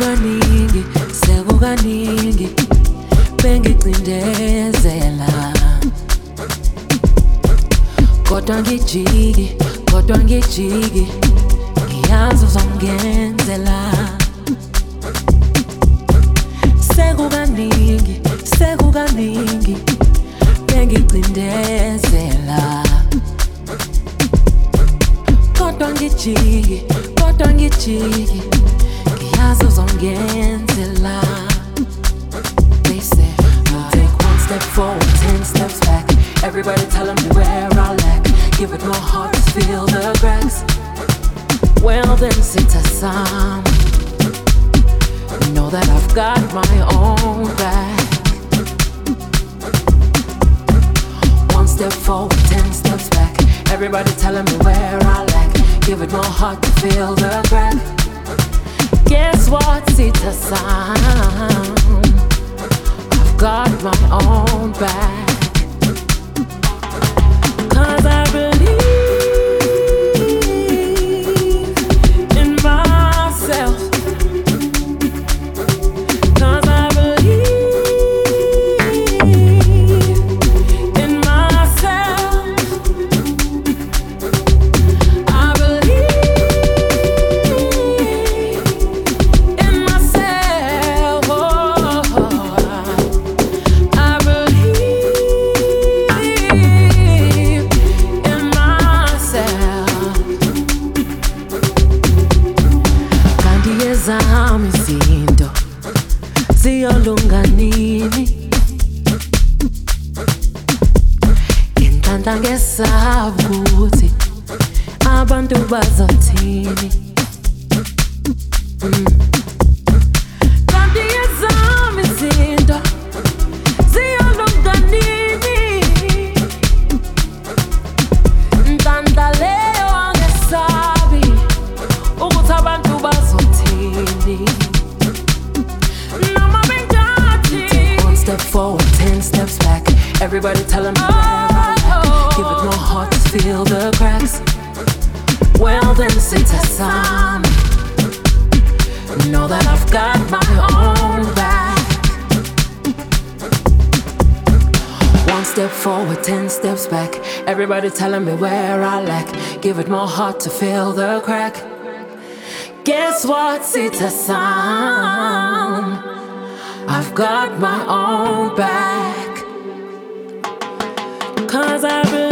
Sekukaningi, sekukaningi bengicindezela, kodwa ngijiki, kodwa ngijiki, ngiyazi uzongenzela. Sekukaningi, sekukaningi bengicindezela, kodwa ngijiki, kodwa ngijiki, ngiyazi uzongenzela. They say, take one step forward, 10 steps back. Everybody telling me where I lack. Give it more heart to feel the cracks. Well then sit aside. Know that I've got my own back. One step forward, 10 steps back. Everybody telling me where I lack. Give it more heart to feel the crack. Guess what? Sit aside. I've got my own back. 'Cause I believe in myself. 'Cause I believe in myself. I believe in myself. Oh, I believe in myself. Kanti ezami izinto ziyolunga nini? Inhlanhla ngesaba ukuthi abantu bazothini. Kanti ezami izinto ziyolunga nini? Inhlanhla leyo angesabi ukuthi abantu bazothini. Noma bengathi. Take one step forward, 10 steps back. Everybody telling me where I lack. Give it more heart to feel the cracks. Well then sit aside. Know that I've got my own back. One step forward, 10 steps back. Everybody telling me where I lack. Give it more heart to feel the crack. Guess what? Sit aside. I've got my own back. 'Cause I believe